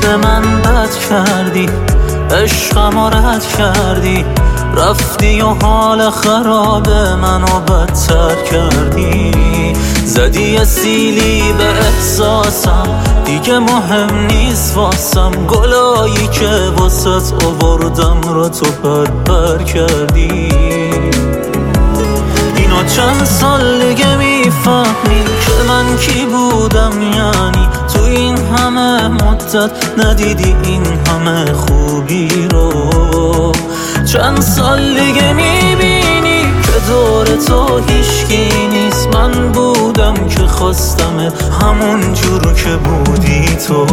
به من بد کردی، عشقمو رد کردی، رفتی و حال خراب منو بدتر کردی. زدی سیلی به احساسم، دیگه مهم نیست واسم، گلایی که واسط آوردم رو تو پر کردی. اینو چند سال دیگه میفهمی که من کی بودم، یعنی تو این همه مدت ندیدی این همه خوبی رو. چند سال دیگه میبینی که دور تو هیچکی نیست، من بودم که خواستمت همون جور که بودی تو.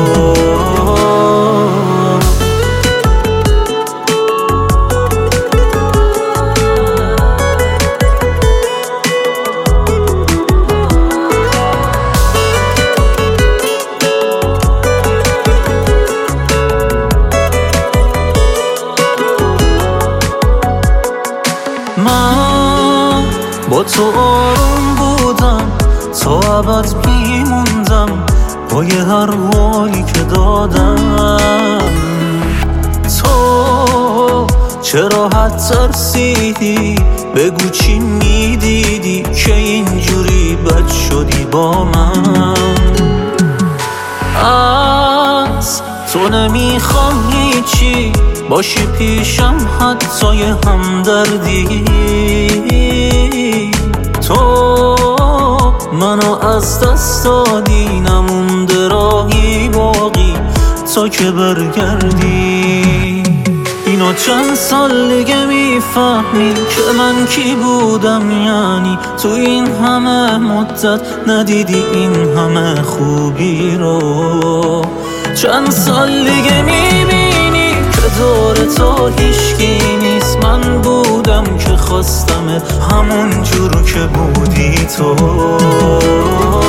من با تو آروم بودم، تا ابد میموندم با یه هر حالی که دادم. تو چرا حد ترسیدی؟ بگو چی میدیدی که اینجوری بد شدی با من؟ از تو نمیخوام هیچی، باشی پیشم حتی یه همدردی. تو منو از دست دادی، نمونده راهی باقی تا که برگردی. اینو چند سال دیگه میفهمی که من کی بودم، یعنی تو این همه مدت ندیدی این همه خوبی رو. چند سال دیگه میبینی که دور تو هیچکی نیست، من بودم که خواستمت همون جور که بودی تو.